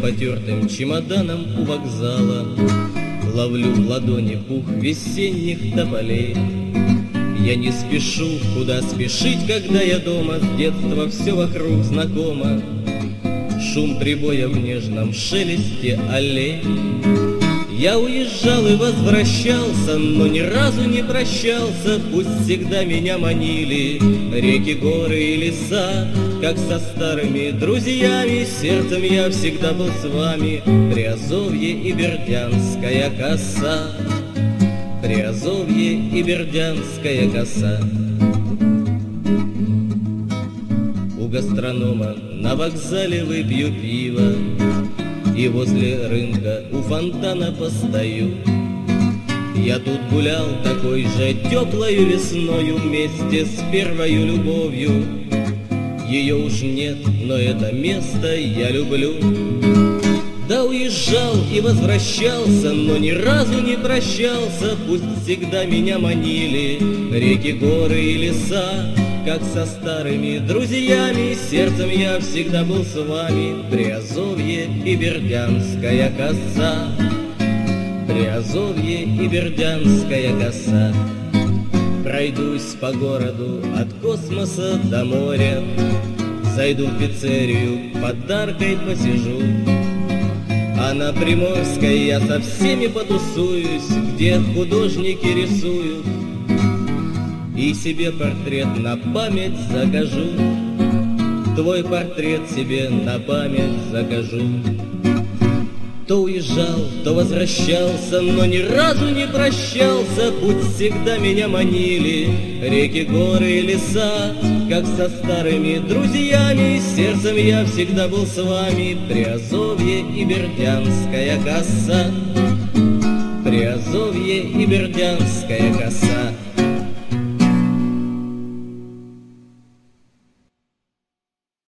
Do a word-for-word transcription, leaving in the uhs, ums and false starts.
потертым чемоданом у вокзала. Ловлю в ладони пух весенних тополей. Я не спешу, куда спешить, когда я дома. С детства все вокруг знакомо. Шум прибоя в нежном шелесте аллей. Я уезжал и возвращался, но ни разу не прощался. Пусть всегда меня манили реки, горы и леса. Как со старыми друзьями, сердцем я всегда был с вами. Приазовье и Бердянская коса, Приазовье и Бердянская коса. У гастронома на вокзале выпью пиво, и возле рынка у фонтана постою. Я тут гулял такой же теплою весною вместе с первою любовью. Ее уж нет, но это место я люблю. Да уезжал и возвращался, но ни разу не прощался. Пусть всегда меня манили реки, горы и леса. Как со старыми друзьями, сердцем я всегда был с вами. Приазовье и Бердянская коса, Приазовье и Бердянская коса. Пройдусь по городу от космоса до моря, зайду в пиццерию, подаркой посижу. А на Приморской я со всеми потусуюсь, где художники рисуют, и себе портрет на память закажу. Твой портрет себе на память закажу. То уезжал, то возвращался, но ни разу не прощался. Пусть всегда меня манили реки, горы и леса. Как со старыми друзьями, сердцем я всегда был с вами. Приазовье и Бердянская коса, Приазовье и Бердянская коса.